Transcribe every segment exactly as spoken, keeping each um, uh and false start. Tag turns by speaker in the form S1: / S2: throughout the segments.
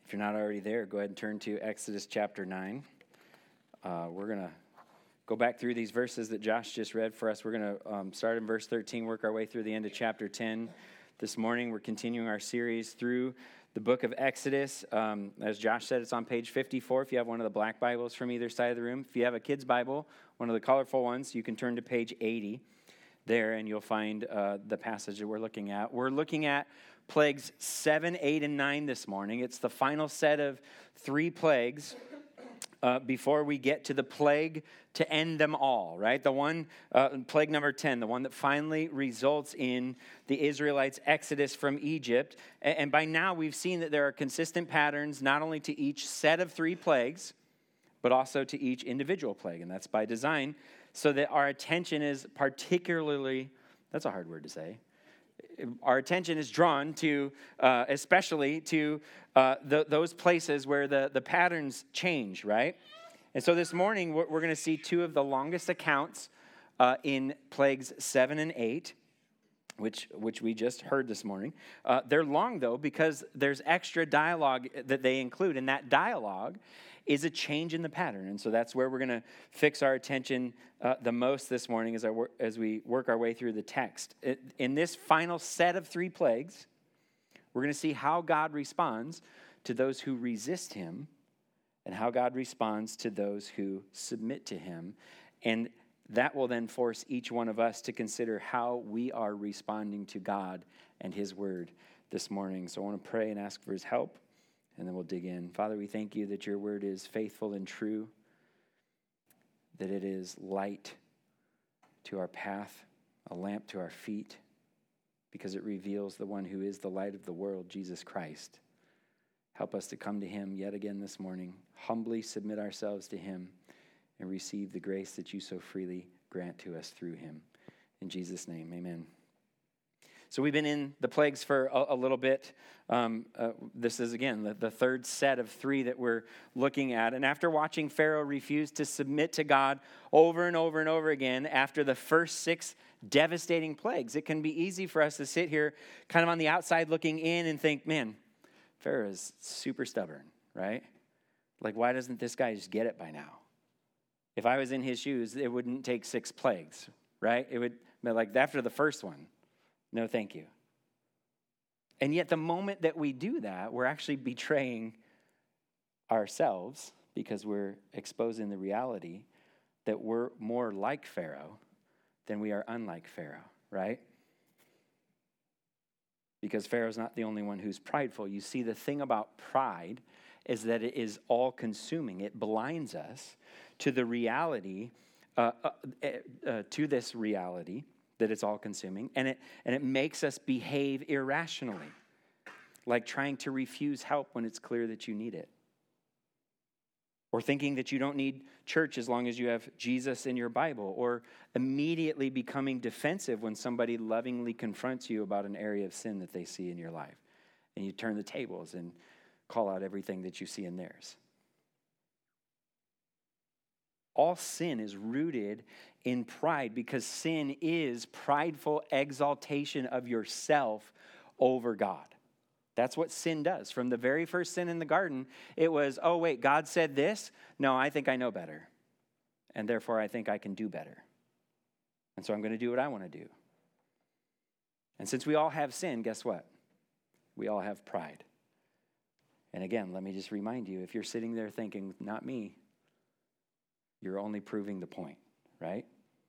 S1: If you're not already there, go ahead and turn to Exodus chapter nine. Uh, we're going to go back through these verses that Josh just read for us. We're going to um, start in verse thirteen, work our way through the end of chapter ten. This morning, we're continuing our series through the book of Exodus. Um, as Josh said, it's on page fifty-four if you have one of the black Bibles from either side of the room. If you have a kid's Bible, one of the colorful ones, you can turn to page eighty there, and you'll find uh, the passage that we're looking at. We're looking at plagues seven, eight, and nine this morning. It's the final set of three plagues uh, before we get to the plague to end them all, right? The one, uh, plague number ten, the one that finally results in the Israelites' exodus from Egypt. And, and by now we've seen that there are consistent patterns not only to each set of three plagues, but also to each individual plague. And that's by design, so that our attention is particularly, that's a hard word to say, our attention is drawn to, uh, especially to uh, the, those places where the, the patterns change, right? And so this morning, we're, we're going to see two of the longest accounts uh, in plagues seven and eight, which, which we just heard this morning. Uh, they're long, though, because there's extra dialogue that they include, and that dialogue is a change in the pattern. And so that's where we're going to fix our attention uh, the most this morning as, I wor- as we work our way through the text. It, in this final set of three plagues, we're going to see how God responds to those who resist him and how God responds to those who submit to him. And that will then force each one of us to consider how we are responding to God and his word this morning. So I want to pray and ask for his help, and then we'll dig in. Father, we thank you that your word is faithful and true, that it is light to our path, a lamp to our feet, because it reveals the one who is the light of the world, Jesus Christ. Help us to come to him yet again this morning, humbly submit ourselves to him, and receive the grace that you so freely grant to us through him. In Jesus' name, amen. So we've been in the plagues for a, a little bit. Um, uh, this is, again, the, the third set of three that we're looking at. And after watching Pharaoh refuse to submit to God over and over and over again after the first six devastating plagues, it can be easy for us to sit here kind of on the outside looking in and think, man, Pharaoh is super stubborn, right? Like, why doesn't this guy just get it by now? If I was in his shoes, it wouldn't take six plagues, right? It would, but like after the first one, no, thank you. And yet the moment that we do that, we're actually betraying ourselves because we're exposing the reality that we're more like Pharaoh than we are unlike Pharaoh, right? Because Pharaoh's not the only one who's prideful. You see, the thing about pride is that it is all-consuming. It blinds us to the reality, uh, uh, uh, to this reality, that it's all-consuming, and it and it makes us behave irrationally, like trying to refuse help when it's clear that you need it, or thinking that you don't need church as long as you have Jesus in your Bible, or immediately becoming defensive when somebody lovingly confronts you about an area of sin that they see in your life, and you turn the tables and call out everything that you see in theirs. All sin is rooted in pride because sin is prideful exaltation of yourself over God. That's what sin does. From the very first sin in the garden, it was, oh, wait, God said this? No, I think I know better. And therefore, I think I can do better. And so I'm going to do what I want to do. And since we all have sin, guess what? We all have pride. And again, let me just remind you, if you're sitting there thinking, not me, you're only proving the point, right?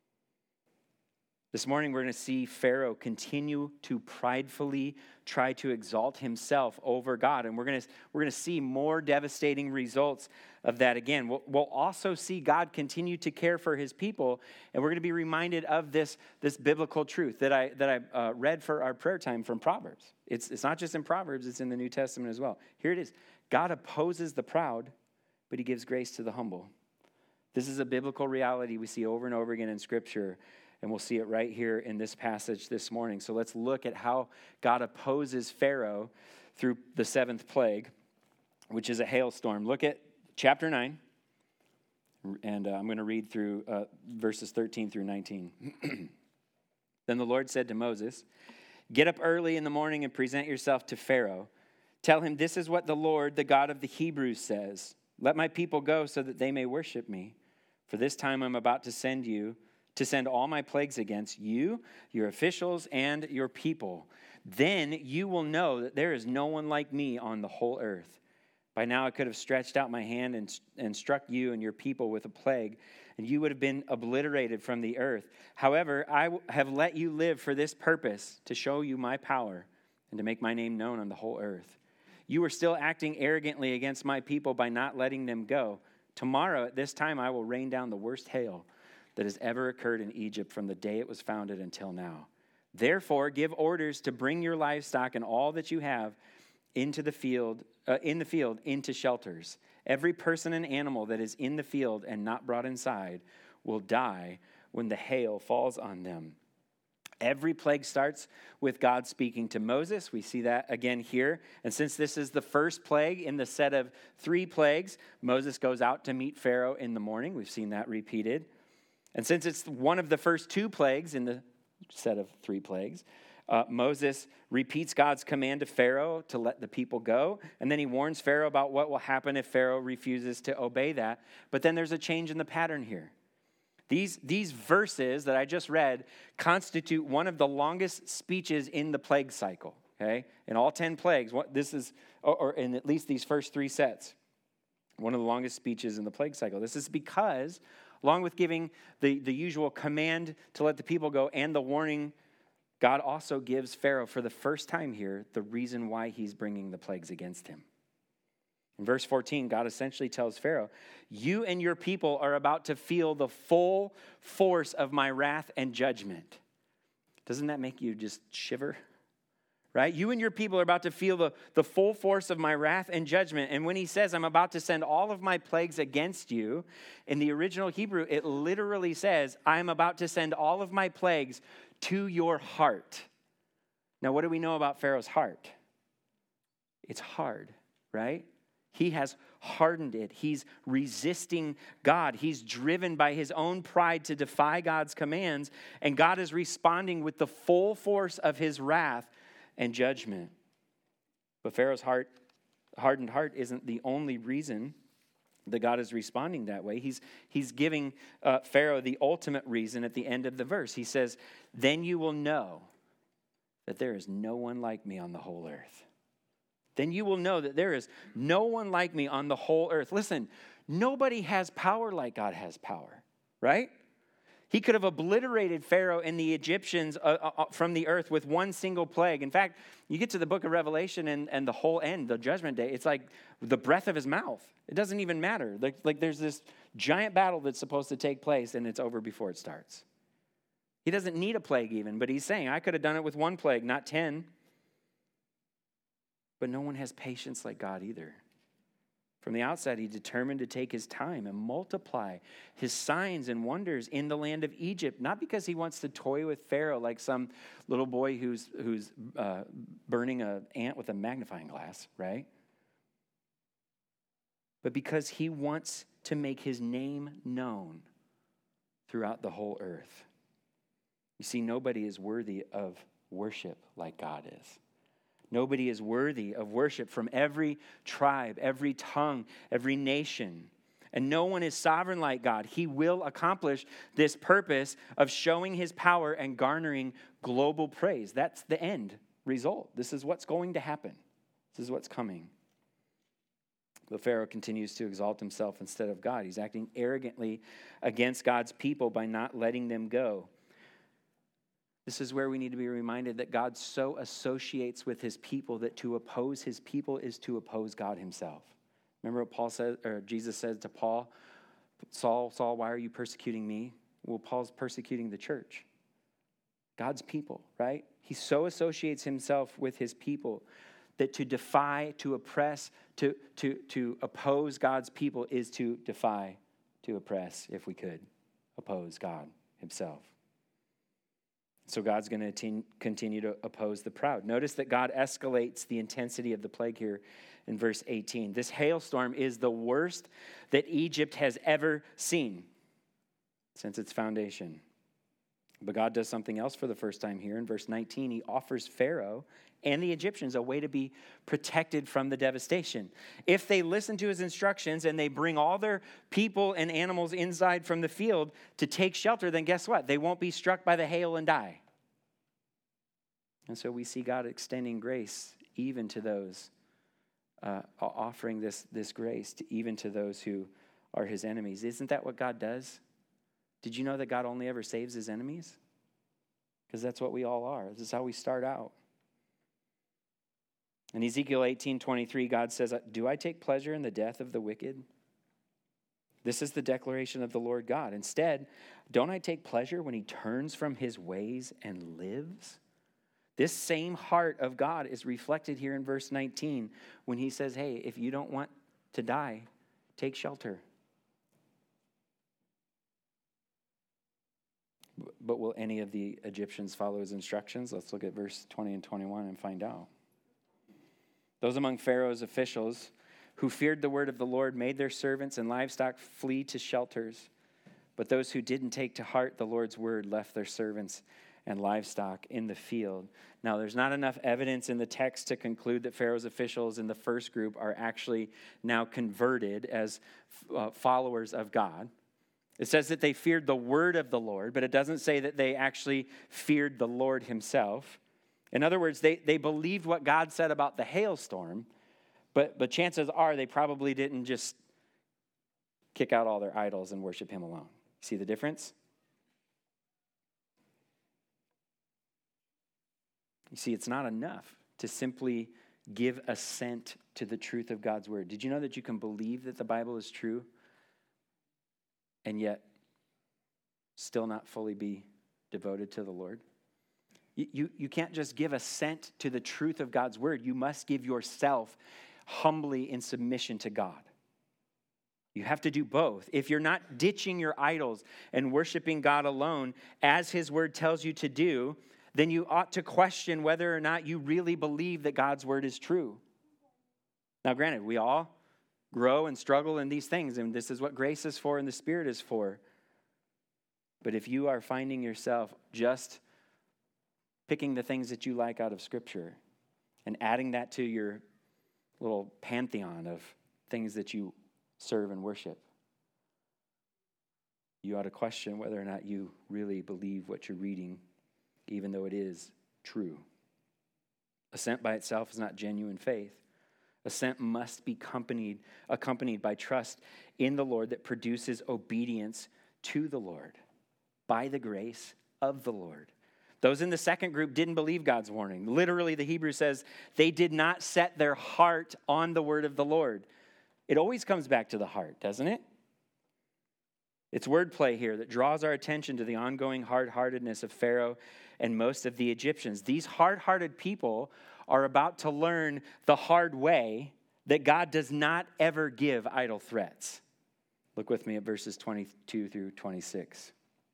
S1: This morning, we're going to see Pharaoh continue to pridefully try to exalt himself over God. And we're going to, we're going to see more devastating results of that again. We'll, we'll also see God continue to care for his people. And we're going to be reminded of this, this biblical truth that I, that I uh, read for our prayer time from Proverbs. It's, it's not just in Proverbs, it's in the New Testament as well. Here it is. God opposes the proud, but he gives grace to the humble. This is a biblical reality we see over and over again in Scripture, and we'll see it right here in this passage this morning. So let's look at how God opposes Pharaoh through the seventh plague, which is a hailstorm. Look at chapter nine, and uh, I'm going to read through uh, verses thirteen through nineteen. Then the Lord said to Moses, "Get up early in the morning and present yourself to Pharaoh. Tell him, this is what the Lord, the God of the Hebrews, says. Let my people go so that they may worship me. For this time I'm about to send you, to send all my plagues against you, your officials, and your people. Then you will know that there is no one like me on the whole earth. By now I could have stretched out my hand and, and struck you and your people with a plague, and you would have been obliterated from the earth. However, I have let you live for this purpose, to show you my power and to make my name known on the whole earth. You are still acting arrogantly against my people by not letting them go. Tomorrow at this time I will rain down the worst hail that has ever occurred in Egypt from the day it was founded until now. Therefore, give orders to bring your livestock and all that you have into the field, uh, in the field, into shelters. Every person and animal that is in the field and not brought inside will die when the hail falls on them. Every plague starts with God speaking to Moses. We see that again here. And since this is the first plague in the set of three plagues, Moses goes out to meet Pharaoh in the morning. We've seen that repeated. And since it's one of the first two plagues in the set of three plagues, uh, Moses repeats God's command to Pharaoh to let the people go. And then he warns Pharaoh about what will happen if Pharaoh refuses to obey that. But then there's a change in the pattern here. These, these verses that I just read constitute one of the longest speeches in the plague cycle, okay? In all ten plagues, what, this is, or, or in at least these first three sets, one of the longest speeches in the plague cycle. This is because, along with giving the, the usual command to let the people go and the warning, God also gives Pharaoh, for the first time here, the reason why he's bringing the plagues against him. In verse fourteen, God essentially tells Pharaoh, you and your people are about to feel the full force of my wrath and judgment. Doesn't that make you just shiver? Right? You and your people are about to feel the, the full force of my wrath and judgment. And when he says, I'm about to send all of my plagues against you, in the original Hebrew, it literally says, I'm about to send all of my plagues to your heart. Now, what do we know about Pharaoh's heart? It's hard, right? He has hardened it. He's resisting God. He's driven by his own pride to defy God's commands, and God is responding with the full force of his wrath and judgment. But Pharaoh's heart, hardened heart isn't the only reason that God is responding that way. He's, he's giving uh, Pharaoh the ultimate reason at the end of the verse. He says, then you will know that there is no one like me on the whole earth. Then you will know that there is no one like me on the whole earth. Listen, nobody has power like God has power, right? He could have obliterated Pharaoh and the Egyptians uh, uh, from the earth with one single plague. In fact, you get to the book of Revelation and, and the whole end, the judgment day, it's like the breath of his mouth. It doesn't even matter. Like, like there's this giant battle that's supposed to take place and it's over before it starts. He doesn't need a plague even, but he's saying, I could have done it with one plague, not ten. But no one has patience like God either. From the outset, he determined to take his time and multiply his signs and wonders in the land of Egypt, not because he wants to toy with Pharaoh like some little boy who's, who's uh, burning an ant with a magnifying glass, right? But because he wants to make his name known throughout the whole earth. You see, nobody is worthy of worship like God is. Nobody is worthy of worship from every tribe, every tongue, every nation. And no one is sovereign like God. He will accomplish this purpose of showing his power and garnering global praise. That's the end result. This is what's going to happen. This is what's coming. But Pharaoh continues to exalt himself instead of God. He's acting arrogantly against God's people by not letting them go. This is where we need to be reminded that God so associates with his people that to oppose his people is to oppose God himself. Remember what Paul said, or Jesus said to Paul, Saul, Saul, why are you persecuting me? Well, Paul's persecuting the church. God's people, right? He so associates himself with his people that to defy, to oppress, to, to, to oppose God's people is to defy, to oppress, if we could, oppose God himself. So God's going to continue to oppose the proud. Notice that God escalates the intensity of the plague here in verse eighteen. This hailstorm is the worst that Egypt has ever seen since its foundation. But God does something else for the first time here. In verse nineteen, he offers Pharaoh and the Egyptians a way to be protected from the devastation. If they listen to his instructions and they bring all their people and animals inside from the field to take shelter, then guess what? They won't be struck by the hail and die. And so we see God extending grace even to those, uh, offering this, this grace to, even to those who are his enemies. Isn't that what God does? Did you know that God only ever saves his enemies? Because that's what we all are. This is how we start out. In Ezekiel eighteen twenty-three, God says, do I take pleasure in the death of the wicked? This is the declaration of the Lord God. Instead, don't I take pleasure when he turns from his ways and lives? This same heart of God is reflected here in verse nineteen when he says, hey, if you don't want to die, take shelter. But will any of the Egyptians follow his instructions? Let's look at verse twenty and twenty-one and find out. Those among Pharaoh's officials who feared the word of the Lord made their servants and livestock flee to shelters. But those who didn't take to heart the Lord's word left their servants and livestock in the field. Now, there's not enough evidence in the text to conclude that Pharaoh's officials in the first group are actually now converted as uh, followers of God. It says that they feared the word of the Lord, but it doesn't say that they actually feared the Lord himself. In other words, they, they believed what God said about the hailstorm, but, but chances are they probably didn't just kick out all their idols and worship him alone. See the difference? You see, it's not enough to simply give assent to the truth of God's word. Did you know that you can believe that the Bible is true and yet still not fully be devoted to the Lord? You, you, you can't just give assent to the truth of God's word. You must give yourself humbly in submission to God. You have to do both. If you're not ditching your idols and worshiping God alone, as his word tells you to do, then you ought to question whether or not you really believe that God's word is true. Now, granted, we all grow and struggle in these things, and this is what grace is for and the Spirit is for. But if you are finding yourself just picking the things that you like out of Scripture and adding that to your little pantheon of things that you serve and worship, you ought to question whether or not you really believe what you're reading, even though it is true. Assent by itself is not genuine faith. Assent must be accompanied, accompanied by trust in the Lord that produces obedience to the Lord by the grace of the Lord. Those in the second group didn't believe God's warning. Literally, the Hebrew says they did not set their heart on the word of the Lord. It always comes back to the heart, doesn't it? It's wordplay here that draws our attention to the ongoing hard-heartedness of Pharaoh and most of the Egyptians. These hard-hearted people are about to learn the hard way that God does not ever give idle threats. Look with me at verses twenty-two through twenty-six.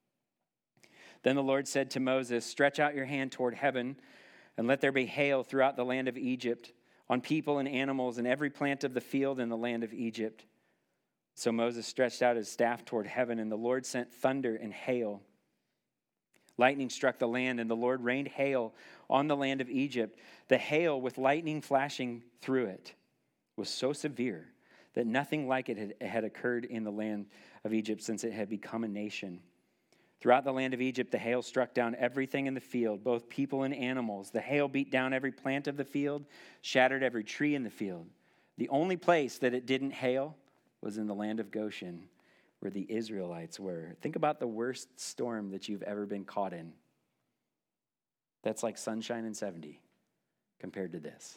S1: Then the Lord said to Moses, "Stretch out your hand toward heaven, and let there be hail throughout the land of Egypt, on people and animals and every plant of the field in the land of Egypt." So Moses stretched out his staff toward heaven, and the Lord sent thunder and hail. Lightning struck the land, and the Lord rained hail on the land of Egypt. The hail, with lightning flashing through it, was so severe that nothing like it had, had occurred in the land of Egypt since it had become a nation. Throughout the land of Egypt, the hail struck down everything in the field, both people and animals. The hail beat down every plant of the field, shattered every tree in the field. The only place that it didn't hail was in the land of Goshen, where the Israelites were. Think about the worst storm that you've ever been caught in. That's like sunshine and seventy compared to this.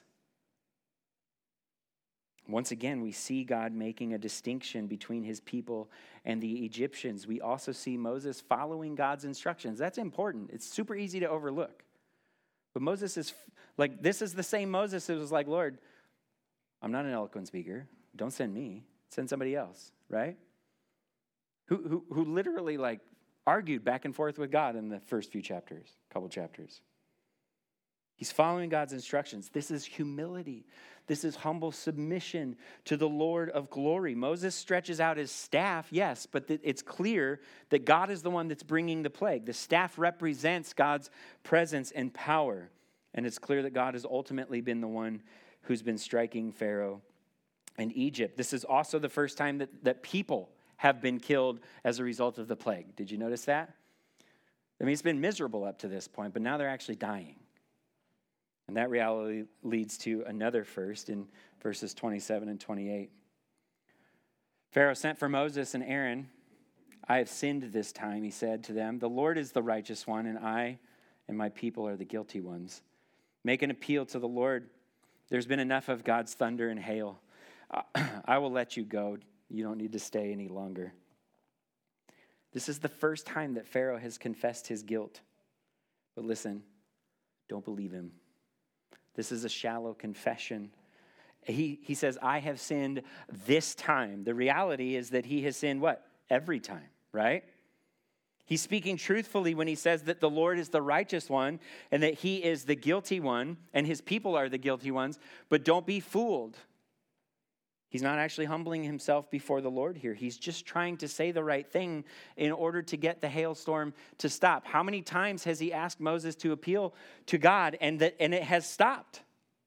S1: Once again, we see God making a distinction between his people and the Egyptians. We also see Moses following God's instructions. That's important. It's super easy to overlook. But Moses is like, this is the same Moses who was like, "Lord, I'm not an eloquent speaker. Don't send me. Send somebody else," right? Who, who, who literally like argued back and forth with God in the first few chapters, couple chapters. He's following God's instructions. This is humility. This is humble submission to the Lord of glory. Moses stretches out his staff, yes, but it's clear that God is the one that's bringing the plague. The staff represents God's presence and power. And it's clear that God has ultimately been the one who's been striking Pharaoh and Egypt. This is also the first time that, that people have been killed as a result of the plague. Did you notice that? I mean, it's been miserable up to this point, but now they're actually dying. And that reality leads to another first in verses twenty-seven and twenty-eight. Pharaoh sent for Moses and Aaron. I have sinned this time, he said to them. The Lord is the righteous one, and I and my people are the guilty ones. Make an appeal to the Lord. There's been enough of God's thunder and hail. I will let you go. You don't need to stay any longer. This is the first time that Pharaoh has confessed his guilt. But listen, don't believe him. This is a shallow confession. He, he says, I have sinned this time. The reality is that he has sinned what? Every time, right? He's speaking truthfully when he says that the Lord is the righteous one and that he is the guilty one and his people are the guilty ones. But don't be fooled. He's not actually humbling himself before the Lord here. He's just trying to say the right thing in order to get the hailstorm to stop. How many times has he asked Moses to appeal to God and that and it has stopped?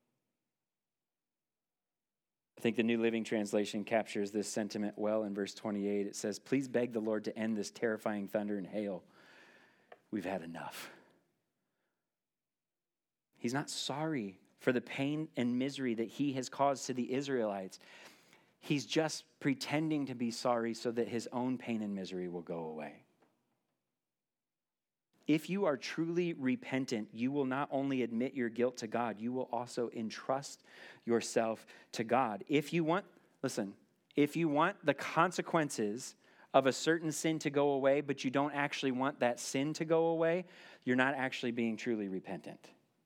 S1: I think the New Living Translation captures this sentiment well in verse twenty-eight. It says, please beg the Lord to end this terrifying thunder and hail. We've had enough. He's not sorry for the pain and misery that he has caused to the Israelites. He's just pretending to be sorry so that his own pain and misery will go away. If you are truly repentant, you will not only admit your guilt to God, you will also entrust yourself to God. If you want, listen, if you want the consequences of a certain sin to go away, but you don't actually want that sin to go away, you're not actually being truly repentant.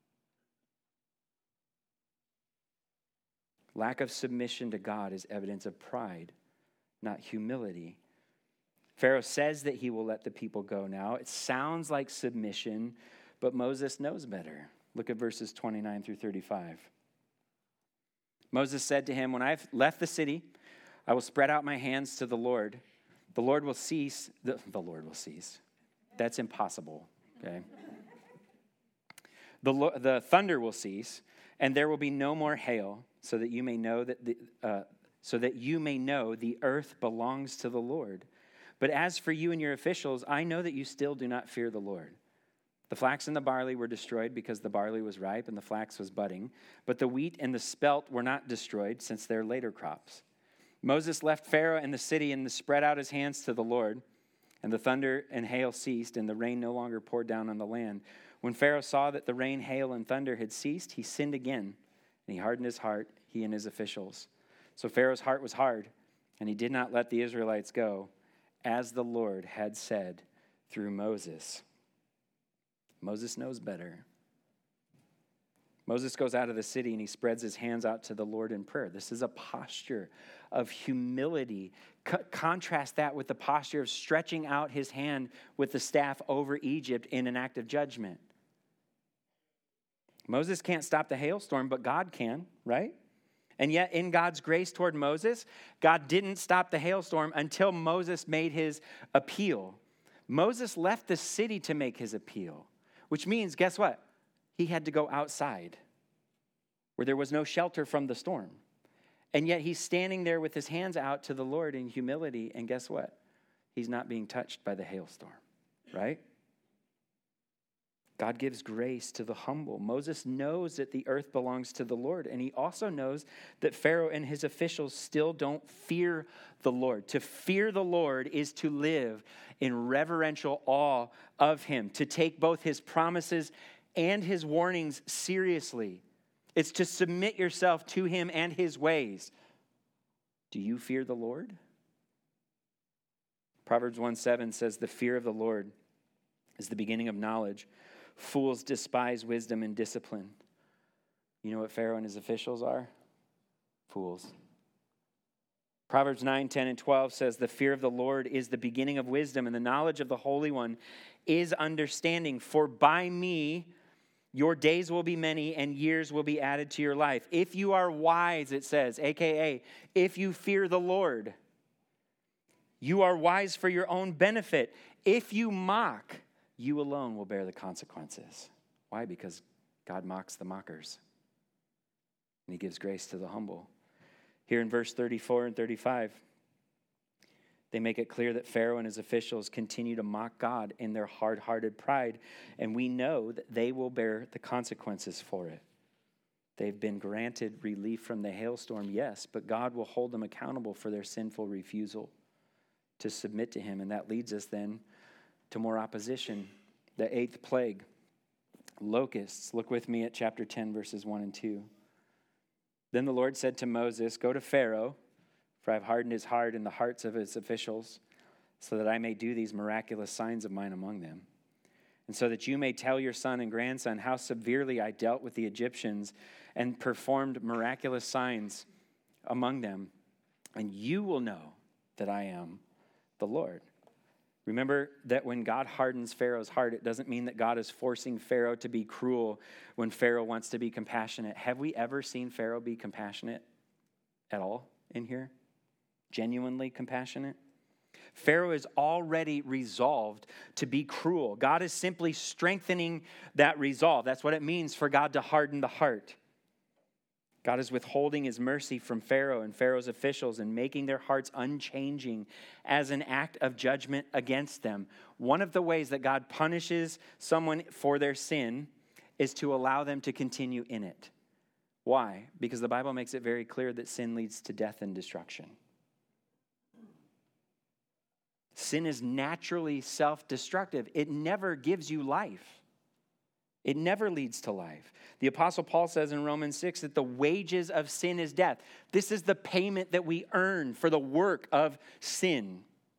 S1: Lack of submission to God is evidence of pride, not humility. Pharaoh says that he will let the people go now. It sounds like submission, but Moses knows better. Look at verses twenty-nine through thirty-five. Moses said to him, when I've left the city, I will spread out my hands to the Lord. The Lord will cease. The, the Lord will cease. That's impossible, okay? The, the thunder will cease, and there will be no more hail, so that you may know that the, uh, so that you may know the earth belongs to the Lord. But as for you and your officials, I know that you still do not fear the Lord. The flax and the barley were destroyed because the barley was ripe and the flax was budding. But the wheat and the spelt were not destroyed, since they're later crops. Moses left Pharaoh and the city and spread out his hands to the Lord. And the thunder and hail ceased, and the rain no longer poured down on the land. When Pharaoh saw that the rain, hail, and thunder had ceased, he sinned again, and he hardened his heart, he and his officials. So Pharaoh's heart was hard, and he did not let the Israelites go, as the Lord had said through Moses. Moses knows better. Moses goes out of the city and he spreads his hands out to the Lord in prayer. This is a posture of humility. Co- contrast that with the posture of stretching out his hand with the staff over Egypt in an act of judgment. Moses can't stop the hailstorm, but God can, right? And yet in God's grace toward Moses, God didn't stop the hailstorm until Moses made his appeal. Moses left the city to make his appeal, which means, guess what? He had to go outside where there was no shelter from the storm. And yet he's standing there with his hands out to the Lord in humility, and guess what? He's not being touched by the hailstorm, right? God gives grace to the humble. Moses knows that the earth belongs to the Lord, and he also knows that Pharaoh and his officials still don't fear the Lord. To fear the Lord is to live in reverential awe of him, to take both his promises and his warnings seriously. It's to submit yourself to him and his ways. Do you fear the Lord? Proverbs one seven says, the fear of the Lord is the beginning of knowledge. Fools despise wisdom and discipline. You know what Pharaoh and his officials are? Fools. Proverbs nine, ten, and twelve says, the fear of the Lord is the beginning of wisdom, and the knowledge of the Holy One is understanding. For by me Your days will be many and years will be added to your life. If you are wise, it says, A K A, if you fear the Lord, you are wise for your own benefit. If you mock, you alone will bear the consequences. Why? Because God mocks the mockers. And he gives grace to the humble. Here in verse thirty-four and thirty-five, they make it clear that Pharaoh and his officials continue to mock God in their hard-hearted pride, and we know that they will bear the consequences for it. They've been granted relief from the hailstorm, yes, but God will hold them accountable for their sinful refusal to submit to him, and that leads us then to more opposition. The eighth plague, locusts. Look with me at chapter ten, verses one and two. Then the Lord said to Moses, go to Pharaoh, for I have hardened his heart and the hearts of his officials, so that I may do these miraculous signs of mine among them. And so that you may tell your son and grandson how severely I dealt with the Egyptians and performed miraculous signs among them. And you will know that I am the Lord. Remember that when God hardens Pharaoh's heart, it doesn't mean that God is forcing Pharaoh to be cruel when Pharaoh wants to be compassionate. Have we ever seen Pharaoh be compassionate at all in here? Genuinely compassionate? Pharaoh is already resolved to be cruel. God is simply strengthening that resolve. That's what it means for God to harden the heart. God is withholding his mercy from Pharaoh and Pharaoh's officials and making their hearts unchanging as an act of judgment against them. One of the ways that God punishes someone for their sin is to allow them to continue in it. Why? Because the Bible makes it very clear that sin leads to death and destruction. Sin is naturally self-destructive. It never gives you life. It never leads to life. The Apostle Paul says in Romans six that the wages of sin is death. This is the payment that we earn for the work of sin.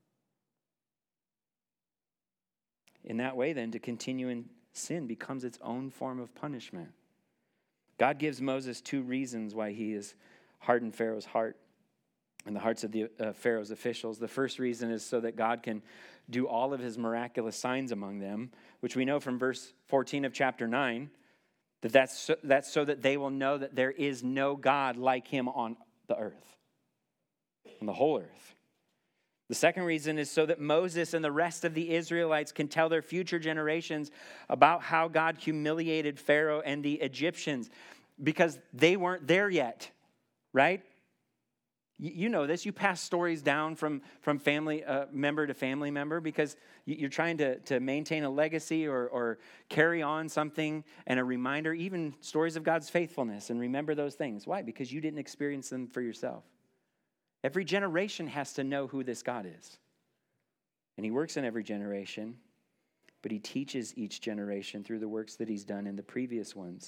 S1: In that way, then, to continue in sin becomes its own form of punishment. God gives Moses two reasons why he has hardened Pharaoh's heart and the hearts of the uh, Pharaoh's officials. The first reason is so that God can do all of his miraculous signs among them, which we know from verse fourteen of chapter nine, that that's so, that's so that they will know that there is no God like him on the earth, on the whole earth. The second reason is so that Moses and the rest of the Israelites can tell their future generations about how God humiliated Pharaoh and the Egyptians, because they weren't there yet, right? You know this. You pass stories down from, from family uh, member to family member because you're trying to, to maintain a legacy or, or carry on something and a reminder, even stories of God's faithfulness, and remember those things. Why? Because you didn't experience them for yourself. Every generation has to know who this God is. And he works in every generation, but he teaches each generation through the works that he's done in the previous ones.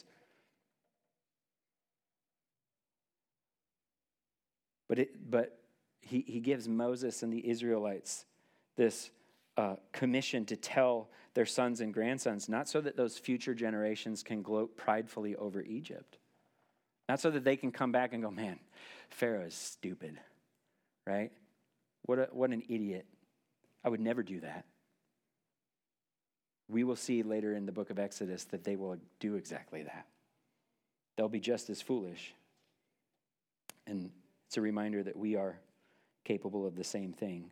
S1: But it, but he, he gives Moses and the Israelites this uh, commission to tell their sons and grandsons, not so that those future generations can gloat pridefully over Egypt. Not so that they can come back and go, man, Pharaoh is stupid, right? What a, what an idiot. I would never do that. We will see later in the book of Exodus that they will do exactly that. They'll be just as foolish. And it's a reminder that we are capable of the same thing.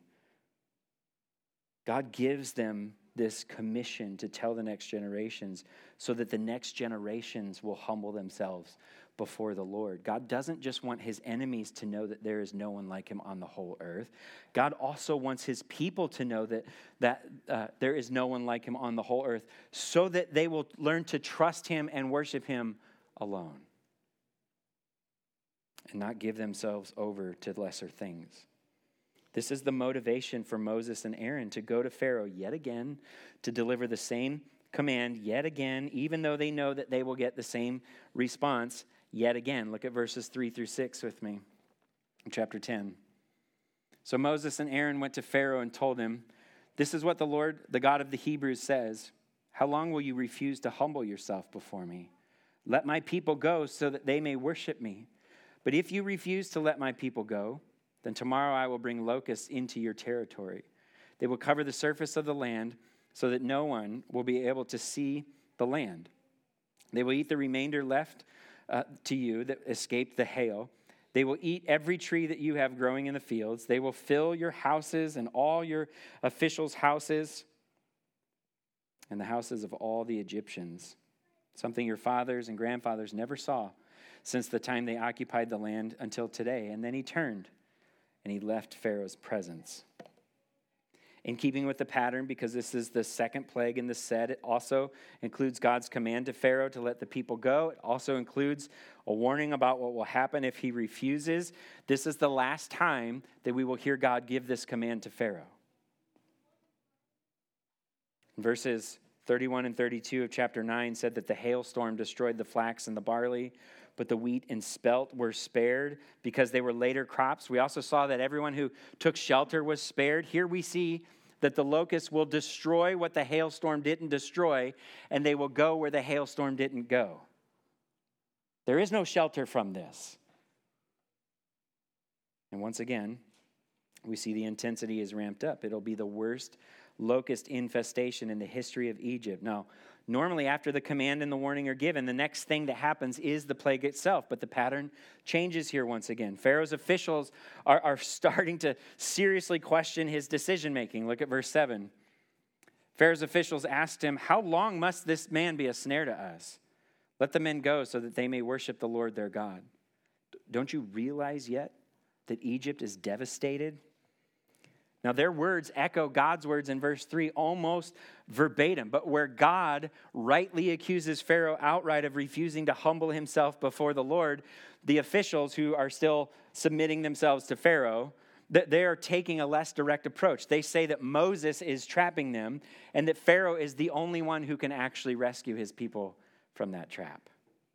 S1: God gives them this commission to tell the next generations so that the next generations will humble themselves before the Lord. God doesn't just want his enemies to know that there is no one like him on the whole earth. God also wants his people to know that, that uh, there is no one like him on the whole earth so that they will learn to trust him and worship him alone, and not give themselves over to lesser things. This is the motivation for Moses and Aaron to go to Pharaoh yet again, to deliver the same command yet again, even though they know that they will get the same response yet again. Look at verses three through six with me in chapter ten. So Moses and Aaron went to Pharaoh and told him, "This is what the Lord, the God of the Hebrews, says. How long will you refuse to humble yourself before me? Let my people go so that they may worship me. But if you refuse to let my people go, then tomorrow I will bring locusts into your territory. They will cover the surface of the land so that no one will be able to see the land. They will eat the remainder left uh, to you that escaped the hail. They will eat every tree that you have growing in the fields. They will fill your houses and all your officials' houses and the houses of all the Egyptians, something your fathers and grandfathers never saw since the time they occupied the land until today. And then he turned and he left Pharaoh's presence. In keeping with the pattern, because this is the second plague in the set, it also includes God's command to Pharaoh to let the people go. It also includes a warning about what will happen if he refuses. This is the last time that we will hear God give this command to Pharaoh. Verses thirty-one and thirty-two of chapter nine said that the hailstorm destroyed the flax and the barley, but the wheat and spelt were spared because they were later crops. We also saw that everyone who took shelter was spared. Here we see that the locusts will destroy what the hailstorm didn't destroy, and they will go where the hailstorm didn't go. There is no shelter from this. And once again, we see the intensity is ramped up. It'll be the worst locust infestation in the history of Egypt. Now, normally after the command and the warning are given, the next thing that happens is the plague itself, but the pattern changes here once again. Pharaoh's officials are, are starting to seriously question his decision-making. Look at verse seven. Pharaoh's officials asked him, "How long must this man be a snare to us? Let the men go so that they may worship the Lord their God. Don't you realize yet that Egypt is devastated?" Now, their words echo God's words in verse three almost verbatim, but where God rightly accuses Pharaoh outright of refusing to humble himself before the Lord, the officials who are still submitting themselves to Pharaoh, that they are taking a less direct approach. They say that Moses is trapping them and that Pharaoh is the only one who can actually rescue his people from that trap.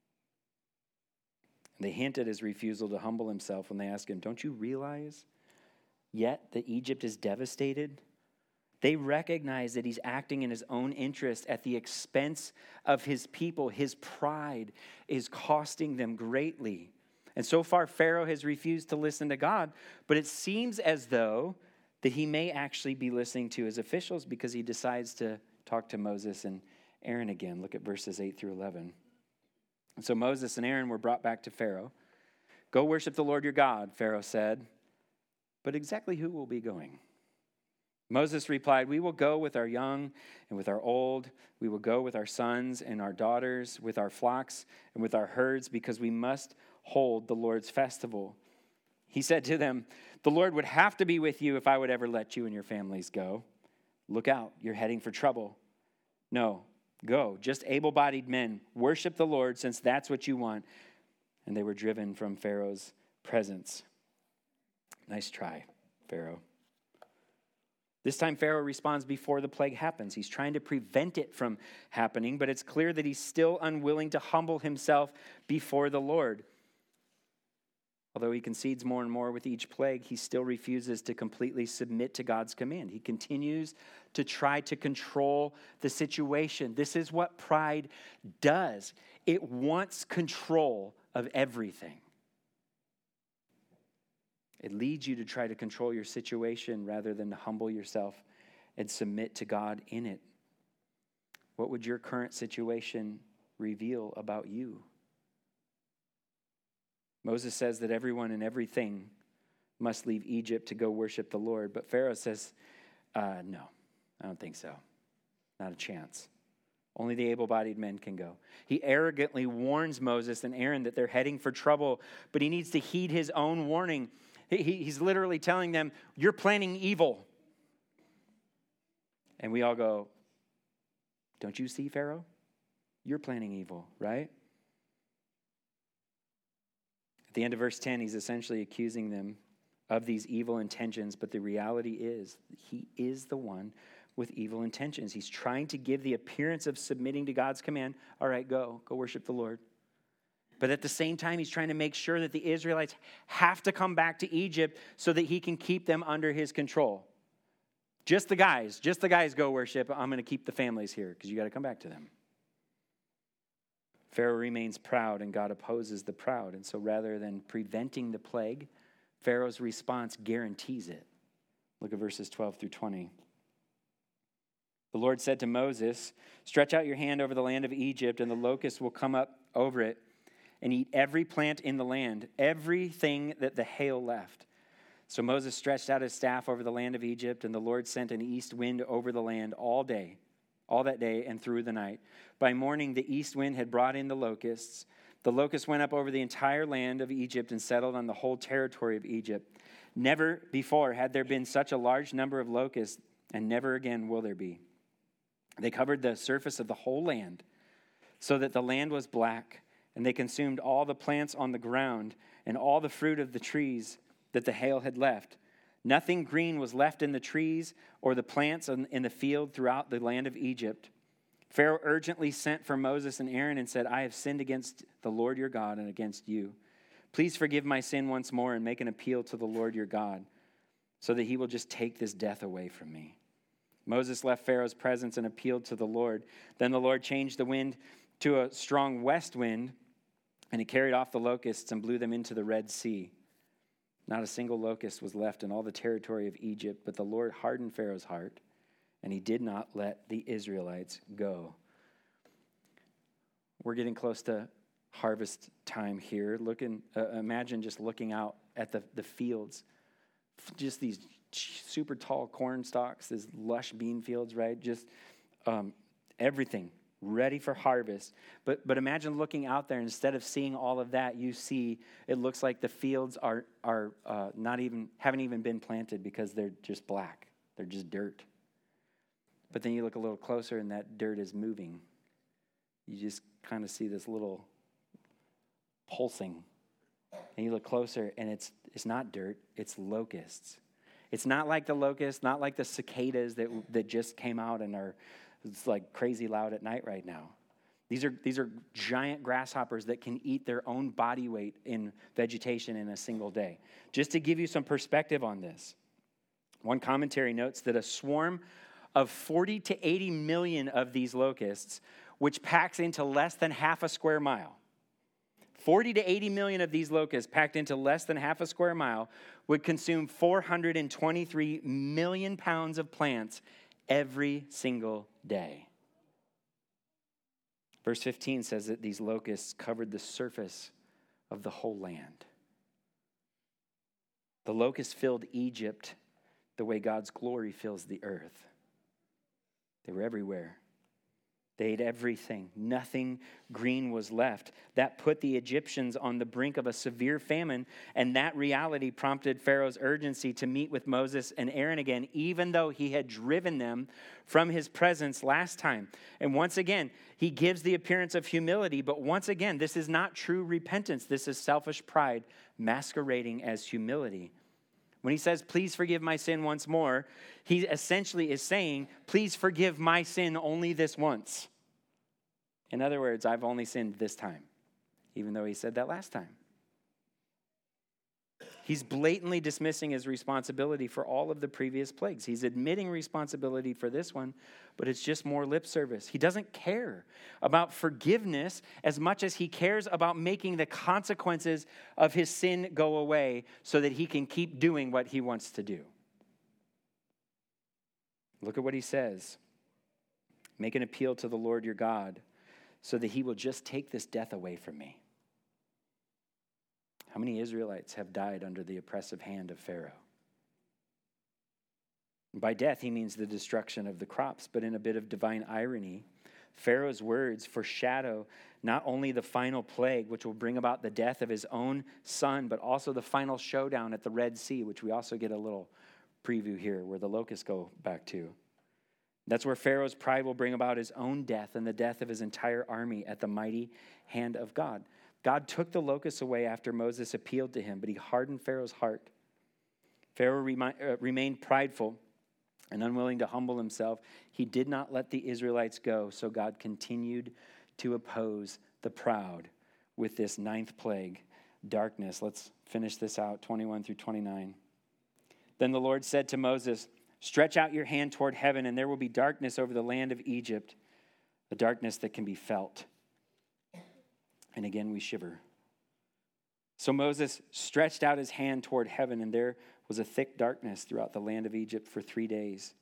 S1: They hint at his refusal to humble himself when they ask him, "Don't you realize yet that Egypt is devastated?" They recognize that he's acting in his own interest at the expense of his people. His pride is costing them greatly. And so far, Pharaoh has refused to listen to God, but it seems as though that he may actually be listening to his officials because he decides to talk to Moses and Aaron again. Look at verses eight through eleven. And so Moses and Aaron were brought back to Pharaoh. "Go worship the Lord your God," Pharaoh said. "But exactly who will be going?" Moses replied, "We will go with our young and with our old. We will go with our sons and our daughters, with our flocks and with our herds, because we must hold the Lord's festival." He said to them, "The Lord would have to be with you if I would ever let you and your families go. Look out, you're heading for trouble. No, go, just able-bodied men. Worship the Lord, since that's what you want." And they were driven from Pharaoh's presence. Nice try, Pharaoh. This time Pharaoh responds before the plague happens. He's trying to prevent it from happening, but it's clear that he's still unwilling to humble himself before the Lord. Although he concedes more and more with each plague, he still refuses to completely submit to God's command. He continues to try to control the situation. This is what pride does. It wants control of everything. It leads you to try to control your situation rather than to humble yourself and submit to God in it. What would your current situation reveal about you? Moses says that everyone and everything must leave Egypt to go worship the Lord. But Pharaoh says, uh, no, I don't think so. Not a chance. Only the able-bodied men can go. He arrogantly warns Moses and Aaron that they're heading for trouble, but he needs to heed his own warning. He's literally telling them, you're planning evil. And we all go, don't you see, Pharaoh? You're planning evil, right? At the end of verse ten, he's essentially accusing them of these evil intentions, but the reality is he is the one with evil intentions. He's trying to give the appearance of submitting to God's command. All right, go, go worship the Lord. But at the same time, he's trying to make sure that the Israelites have to come back to Egypt so that he can keep them under his control. Just the guys, just the guys go worship. I'm going to keep the families here because you got to come back to them. Pharaoh remains proud and God opposes the proud. And so rather than preventing the plague, Pharaoh's response guarantees it. Look at verses twelve through twenty. The Lord said to Moses, stretch out your hand over the land of Egypt, and the locusts will come up over it and eat every plant in the land, everything that the hail left. So Moses stretched out his staff over the land of Egypt, and the Lord sent an east wind over the land all day, all that day and through the night. By morning, the east wind had brought in the locusts. The locusts went up over the entire land of Egypt and settled on the whole territory of Egypt. Never before had there been such a large number of locusts, and never again will there be. They covered the surface of the whole land, so that the land was black, and they consumed all the plants on the ground and all the fruit of the trees that the hail had left. Nothing green was left in the trees or the plants in the field throughout the land of Egypt. Pharaoh urgently sent for Moses and Aaron and said, I have sinned against the Lord your God and against you. Please forgive my sin once more and make an appeal to the Lord your God, so that he will just take this death away from me. Moses left Pharaoh's presence and appealed to the Lord. Then the Lord changed the wind to a strong west wind, and it carried off the locusts and blew them into the Red Sea. Not a single locust was left in all the territory of Egypt, but the Lord hardened Pharaoh's heart, and he did not let the Israelites go. We're getting close to harvest time here. Looking, uh, imagine just looking out at the, the fields, just these super tall corn stalks, these lush bean fields, right? Just um, everything ready for harvest. But but imagine looking out there, and instead of seeing all of that, you see it looks like the fields are are uh, not even haven't even been planted because they're just black. They're just dirt. But then you look a little closer, and that dirt is moving. You just kind of see this little pulsing, and you look closer, and it's it's not dirt; it's locusts. It's not like the locusts, not like the cicadas that that just came out and are it's like crazy loud at night right now. These are these are giant grasshoppers that can eat their own body weight in vegetation in a single day. Just to give you some perspective on this, one commentary notes that a swarm of forty to eighty million of these locusts, which packs into less than half a square mile, forty to eighty million of these locusts packed into less than half a square mile would consume four hundred twenty-three million pounds of plants every single day. Verse fifteen says that these locusts covered the surface of the whole land. The locusts filled Egypt the way God's glory fills the earth. They were everywhere. They ate everything. Nothing green was left. That put the Egyptians on the brink of a severe famine, and that reality prompted Pharaoh's urgency to meet with Moses and Aaron again, even though he had driven them from his presence last time. And once again, he gives the appearance of humility, but once again, this is not true repentance. This is selfish pride masquerading as humility. When he says, please forgive my sin once more, he essentially is saying, please forgive my sin only this once. In other words, I've only sinned this time, even though he said that last time. He's blatantly dismissing his responsibility for all of the previous plagues. He's admitting responsibility for this one, but it's just more lip service. He doesn't care about forgiveness as much as he cares about making the consequences of his sin go away so that he can keep doing what he wants to do. Look at what he says. Make an appeal to the Lord your God so that he will just take this death away from me. How many Israelites have died under the oppressive hand of Pharaoh? By death, he means the destruction of the crops, but in a bit of divine irony, Pharaoh's words foreshadow not only the final plague, which will bring about the death of his own son, but also the final showdown at the Red Sea, which we also get a little preview here, where the locusts go back to. That's where Pharaoh's pride will bring about his own death and the death of his entire army at the mighty hand of God. God took the locusts away after Moses appealed to him, but he hardened Pharaoh's heart. Pharaoh remi- uh, remained prideful and unwilling to humble himself. He did not let the Israelites go, so God continued to oppose the proud with this ninth plague, darkness. Let's finish this out, twenty-one through twenty-nine. Then the Lord said to Moses, stretch out your hand toward heaven, and there will be darkness over the land of Egypt, a darkness that can be felt. And again we shiver. So Moses stretched out his hand toward heaven, and there was a thick darkness throughout the land of Egypt for three days,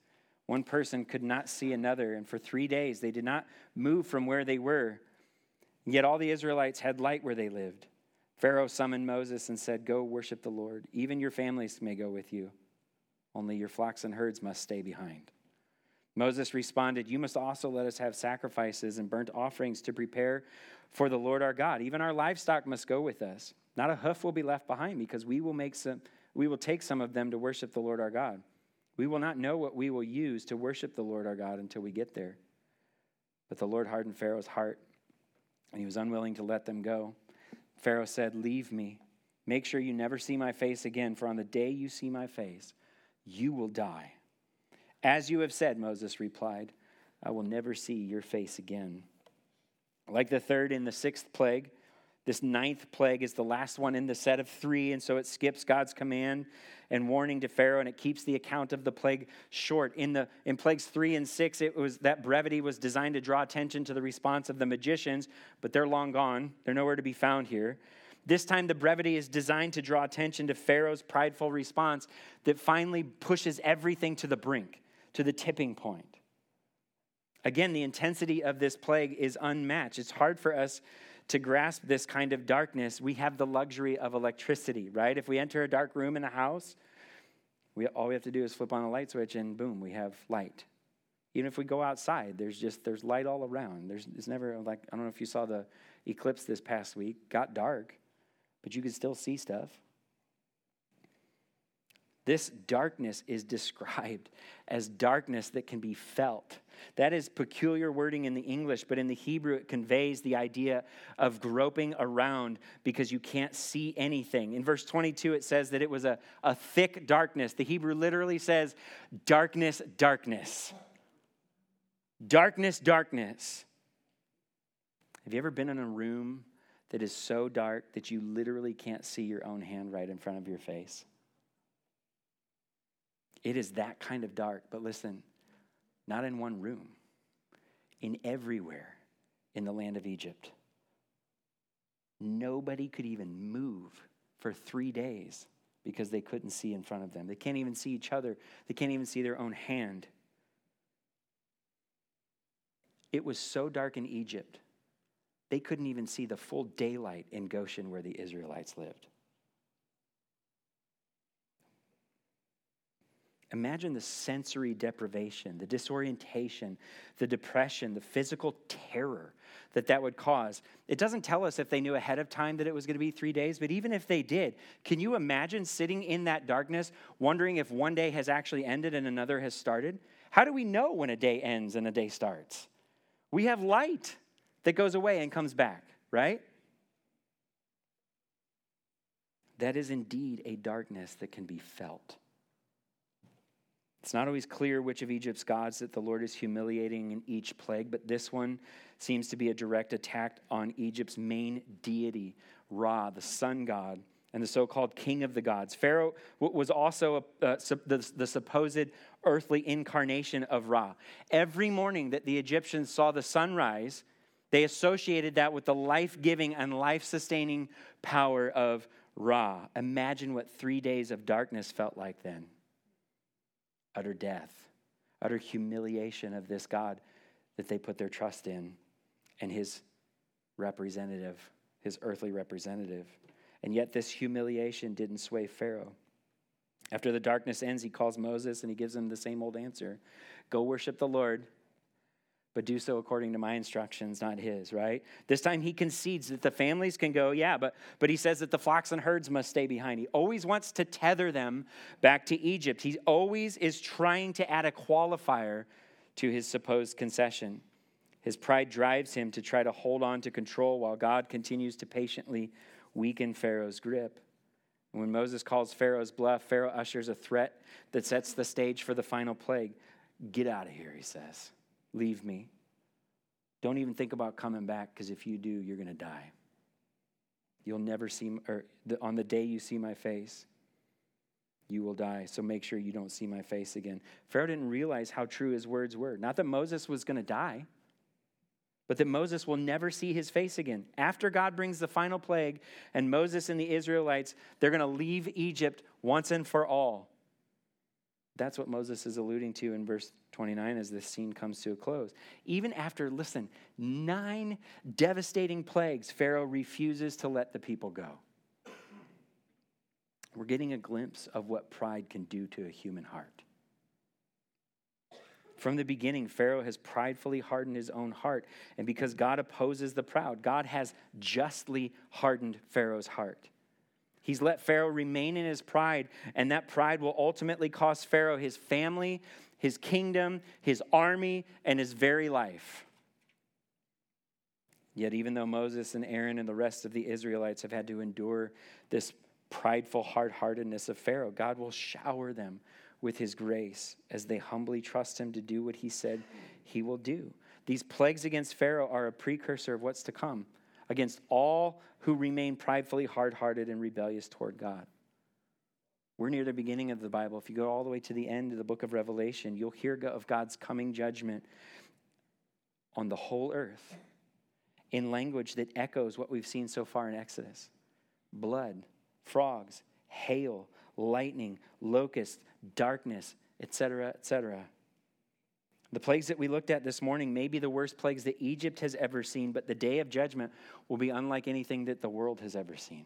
S1: One person could not see another, and for three days they did not move from where they were. Yet all the Israelites had light where they lived. Pharaoh summoned Moses and said, "Go worship the Lord. Even your families may go with you. Only your flocks and herds must stay behind." Moses responded, "You must also let us have sacrifices and burnt offerings to prepare for the Lord our God. Even our livestock must go with us. Not a hoof will be left behind, because we will make some, we will take some of them to worship the Lord our God. We will not know what we will use to worship the Lord our God until we get there." But the Lord hardened Pharaoh's heart, and he was unwilling to let them go. Pharaoh said, "Leave me. Make sure you never see my face again, for on the day you see my face, you will die." "As you have said," Moses replied, "I will never see your face again." Like the third and the sixth plague, this ninth plague is the last one in the set of three, and so it skips God's command and warning to Pharaoh, and it keeps the account of the plague short. In the in plagues three and six, it was that brevity was designed to draw attention to the response of the magicians, but they're long gone. They're nowhere to be found here. This time, the brevity is designed to draw attention to Pharaoh's prideful response that finally pushes everything to the brink, to the tipping point. Again, the intensity of this plague is unmatched. It's hard for us to grasp this kind of darkness. We have the luxury of electricity, right? If we enter a dark room in a house, we all we have to do is flip on a light switch and boom, we have light. Even if we go outside, there's just there's light all around. There's it's never like, I don't know if you saw the eclipse this past week. Got dark, but you could still see stuff. This darkness is described as darkness that can be felt. That is peculiar wording in the English, but in the Hebrew it conveys the idea of groping around because you can't see anything. In verse twenty-two it says that it was a, a thick darkness. The Hebrew literally says darkness, darkness. Darkness, darkness. Have you ever been in a room that is so dark that you literally can't see your own hand right in front of your face? It is that kind of dark, but listen, not in one room, in everywhere in the land of Egypt. Nobody could even move for three days because they couldn't see in front of them. They can't even see each other. They can't even see their own hand. It was so dark in Egypt, they couldn't even see the full daylight in Goshen where the Israelites lived. Imagine the sensory deprivation, the disorientation, the depression, the physical terror that that would cause. It doesn't tell us if they knew ahead of time that it was going to be three days, but even if they did, can you imagine sitting in that darkness, wondering if one day has actually ended and another has started? How do we know when a day ends and a day starts? We have light that goes away and comes back, right? That is indeed a darkness that can be felt. It's not always clear which of Egypt's gods that the Lord is humiliating in each plague, but this one seems to be a direct attack on Egypt's main deity, Ra, the sun god, and the so-called king of the gods. Pharaoh was also a, uh, the, the supposed earthly incarnation of Ra. Every morning that the Egyptians saw the sunrise, they associated that with the life-giving and life-sustaining power of Ra. Imagine what three days of darkness felt like then. Utter death, utter humiliation of this God that they put their trust in and his representative, his earthly representative. And yet this humiliation didn't sway Pharaoh. After the darkness ends, he calls Moses and he gives him the same old answer. Go worship the Lord, but do so according to my instructions, not his, right? This time he concedes that the families can go, yeah, but, but he says that the flocks and herds must stay behind. He always wants to tether them back to Egypt. He always is trying to add a qualifier to his supposed concession. His pride drives him to try to hold on to control while God continues to patiently weaken Pharaoh's grip. And when Moses calls Pharaoh's bluff, Pharaoh ushers a threat that sets the stage for the final plague. Get out of here, he says. Leave me. Don't even think about coming back, because if you do, you're going to die. You'll never see, or on the day you see my face, you will die. So make sure you don't see my face again. Pharaoh didn't realize how true his words were. Not that Moses was going to die, but that Moses will never see his face again. After God brings the final plague and Moses and the Israelites, they're going to leave Egypt once and for all. That's what Moses is alluding to in verse twenty-nine as this scene comes to a close. Even after, listen, nine devastating plagues, Pharaoh refuses to let the people go. We're getting a glimpse of what pride can do to a human heart. From the beginning, Pharaoh has pridefully hardened his own heart. And because God opposes the proud, God has justly hardened Pharaoh's heart. He's let Pharaoh remain in his pride, and that pride will ultimately cost Pharaoh his family, his kingdom, his army, and his very life. Yet even though Moses and Aaron and the rest of the Israelites have had to endure this prideful hard-heartedness of Pharaoh, God will shower them with his grace as they humbly trust him to do what he said he will do. These plagues against Pharaoh are a precursor of what's to come against all who remain pridefully hard-hearted and rebellious toward God. We're near the beginning of the Bible. If you go all the way to the end of the book of Revelation, you'll hear of God's coming judgment on the whole earth in language that echoes what we've seen so far in Exodus. Blood, frogs, hail, lightning, locusts, darkness, et cetera, et cetera. The plagues that we looked at this morning may be the worst plagues that Egypt has ever seen, but the day of judgment will be unlike anything that the world has ever seen.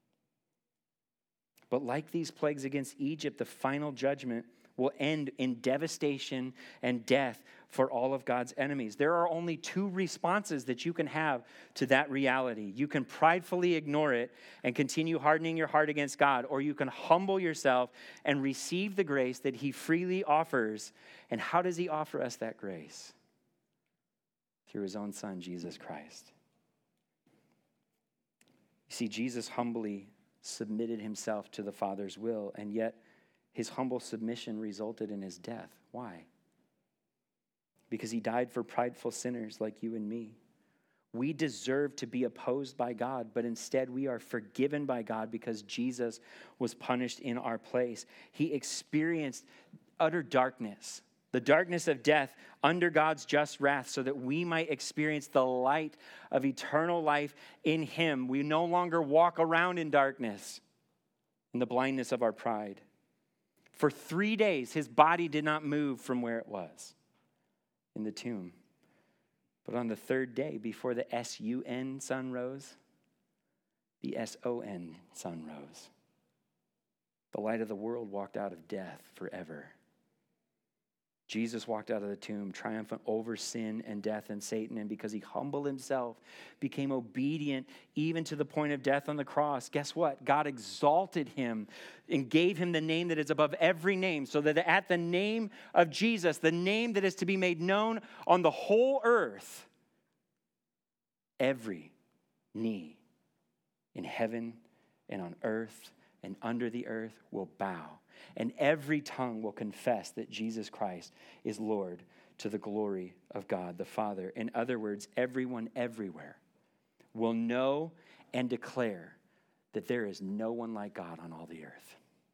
S1: But like these plagues against Egypt, the final judgment will end in devastation and death for all of God's enemies. There are only two responses that you can have to that reality. You can pridefully ignore it and continue hardening your heart against God, or you can humble yourself and receive the grace that he freely offers. And how does he offer us that grace? Through his own son, Jesus Christ. You see, Jesus humbly submitted himself to the Father's will, and yet his humble submission resulted in his death. Why? Because he died for prideful sinners like you and me. We deserve to be opposed by God, but instead we are forgiven by God because Jesus was punished in our place. He experienced utter darkness, the darkness of death under God's just wrath, so that we might experience the light of eternal life in him. We no longer walk around in darkness, in the blindness of our pride. For three days, his body did not move from where it was in the tomb. But on the third day, before the S U N sun rose, the S O N sun rose. The light of the world walked out of death forever. Jesus walked out of the tomb triumphant over sin and death and Satan, and because he humbled himself, became obedient even to the point of death on the cross, guess what? God exalted him and gave him the name that is above every name, so that at the name of Jesus, the name that is to be made known on the whole earth, every knee in heaven and on earth and under the earth will bow. And every tongue will confess that Jesus Christ is Lord, to the glory of God the Father. In other words, everyone everywhere will know and declare that there is no one like God on all the earth.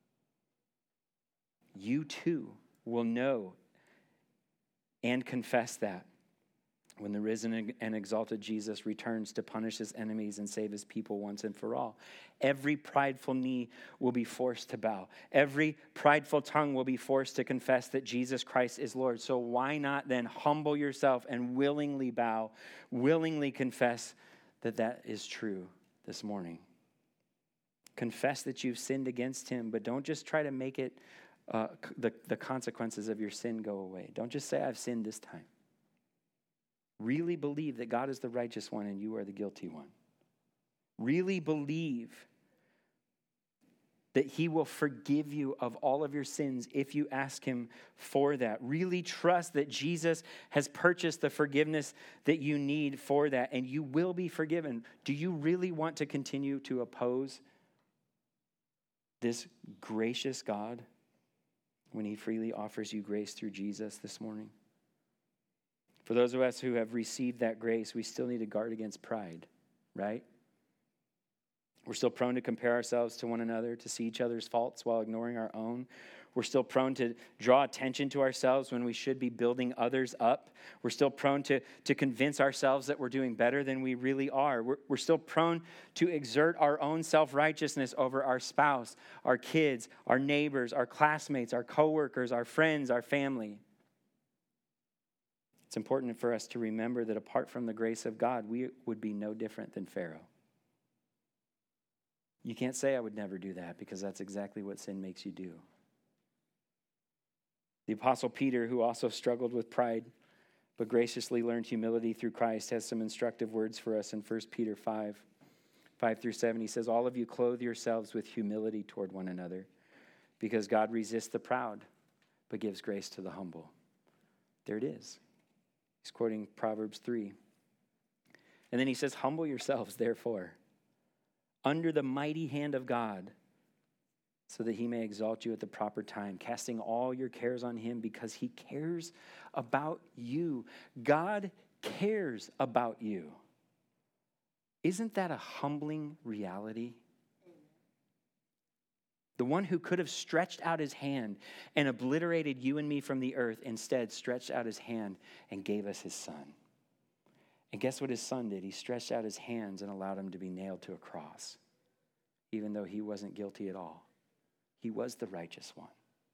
S1: You too will know and confess that when the risen and exalted Jesus returns to punish his enemies and save his people once and for all. Every prideful knee will be forced to bow. Every prideful tongue will be forced to confess that Jesus Christ is Lord. So why not then humble yourself and willingly bow, willingly confess that that is true this morning? Confess that you've sinned against him, but don't just try to make it uh, the, the consequences of your sin go away. Don't just say, I've sinned this time. Really believe that God is the righteous one and you are the guilty one. Really believe that he will forgive you of all of your sins if you ask him for that. Really trust that Jesus has purchased the forgiveness that you need for that, and you will be forgiven. Do you really want to continue to oppose this gracious God when he freely offers you grace through Jesus this morning? For those of us who have received that grace, we still need to guard against pride, right? We're still prone to compare ourselves to one another, to see each other's faults while ignoring our own. We're still prone to draw attention to ourselves when we should be building others up. We're still prone to, to convince ourselves that we're doing better than we really are. We're, we're still prone to exert our own self-righteousness over our spouse, our kids, our neighbors, our classmates, our coworkers, our friends, our family. It's important for us to remember that apart from the grace of God, we would be no different than Pharaoh. You can't say I would never do that, because that's exactly what sin makes you do. The Apostle Peter, who also struggled with pride, but graciously learned humility through Christ, has some instructive words for us in First Peter five, five through seven. He says, all of you clothe yourselves with humility toward one another, because God resists the proud, but gives grace to the humble. There it is. He's quoting Proverbs three. And then he says, humble yourselves, therefore, under the mighty hand of God, so that he may exalt you at the proper time, casting all your cares on him because he cares about you. God cares about you. Isn't that a humbling reality? The one who could have stretched out his hand and obliterated you and me from the earth instead stretched out his hand and gave us his son. And guess what his son did? He stretched out his hands and allowed him to be nailed to a cross, even though he wasn't guilty at all. He was the righteous one.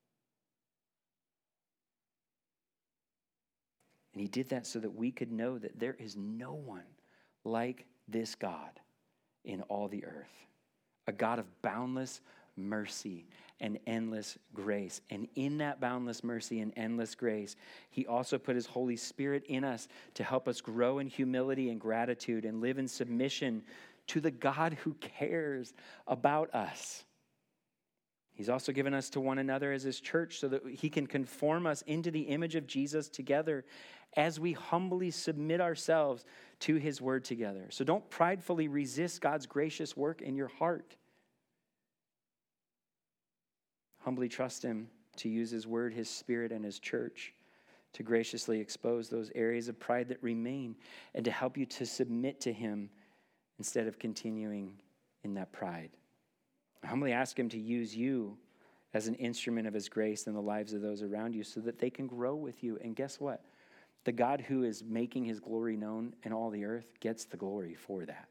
S1: And he did that so that we could know that there is no one like this God in all the earth. A God of boundless mercy and endless grace. And in that boundless mercy and endless grace, he also put his Holy Spirit in us to help us grow in humility and gratitude and live in submission to the God who cares about us. He's also given us to one another as his church so that he can conform us into the image of Jesus together as we humbly submit ourselves to his word together. So don't pridefully resist God's gracious work in your heart. Humbly trust him to use his word, his spirit, and his church to graciously expose those areas of pride that remain and to help you to submit to him instead of continuing in that pride. I humbly ask him to use you as an instrument of his grace in the lives of those around you so that they can grow with you. And guess what? The God who is making his glory known in all the earth gets the glory for that.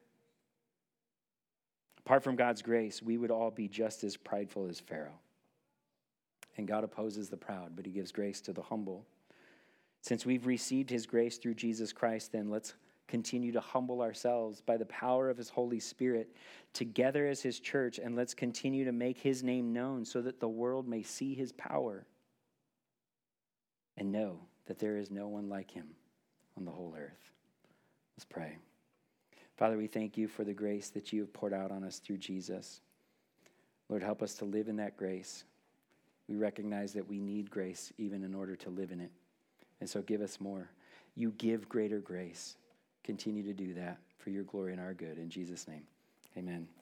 S1: Apart from God's grace, we would all be just as prideful as Pharaoh. And God opposes the proud, but he gives grace to the humble. Since we've received his grace through Jesus Christ, then let's continue to humble ourselves by the power of his Holy Spirit together as his church, and let's continue to make his name known so that the world may see his power and know that there is no one like him on the whole earth. Let's pray. Father, we thank you for the grace that you have poured out on us through Jesus. Lord, help us to live in that grace. We recognize that we need grace even in order to live in it. And so give us more. You give greater grace. Continue to do that for your glory and our good. In Jesus' name, amen.